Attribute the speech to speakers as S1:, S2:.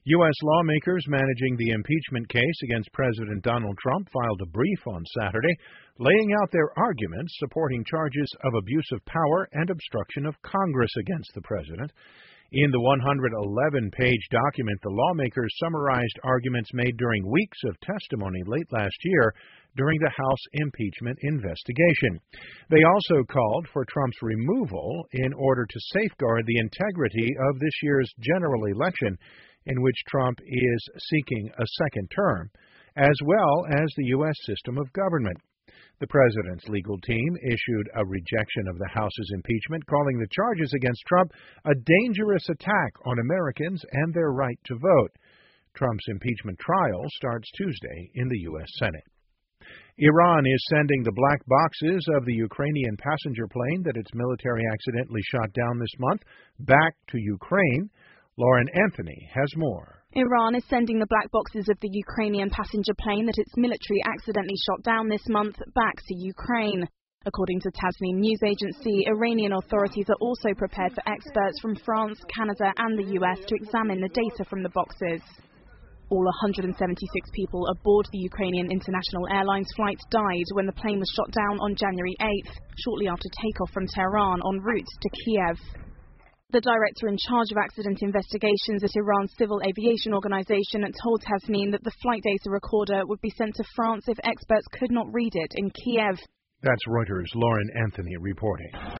S1: U.S. lawmakers managing the impeachment case against President Donald Trump filed a brief on Saturday, laying out their arguments supporting charges of abuse of power and obstruction of Congress against the president. In the 111-page document, the lawmakers summarized arguments made during weeks of testimony late last year during the House impeachment investigation. They also called for Trump's removal in order to safeguard the integrity of this year's general election, in which Trump is seeking a second term, as well as the U.S. system of government. The president's legal team issued a rejection of the House's impeachment, calling the charges against Trump a dangerous attack on Americans and their right to vote. Trump's impeachment trial starts Tuesday in the U.S. Senate. Iran is sending the black boxes of the Ukrainian passenger plane that its military accidentally shot down this month back to Ukraine. Lauren Anthony has more.
S2: Iran is sending the black boxes of the Ukrainian passenger plane that its military accidentally shot down this month back to Ukraine. According to Tasnim news agency, Iranian authorities are also prepared for experts from France, Canada and the US to examine the data from the boxes. All 176 people aboard the Ukrainian International Airlines flight died when the plane was shot down on January 8th, shortly after takeoff from Tehran en route to Kiev. The director in charge of accident investigations at Iran's Civil Aviation Organization told Tasnim that the flight data recorder would be sent to France if experts could not read it in Kiev.
S1: That's Reuters' Lauren Anthony reporting.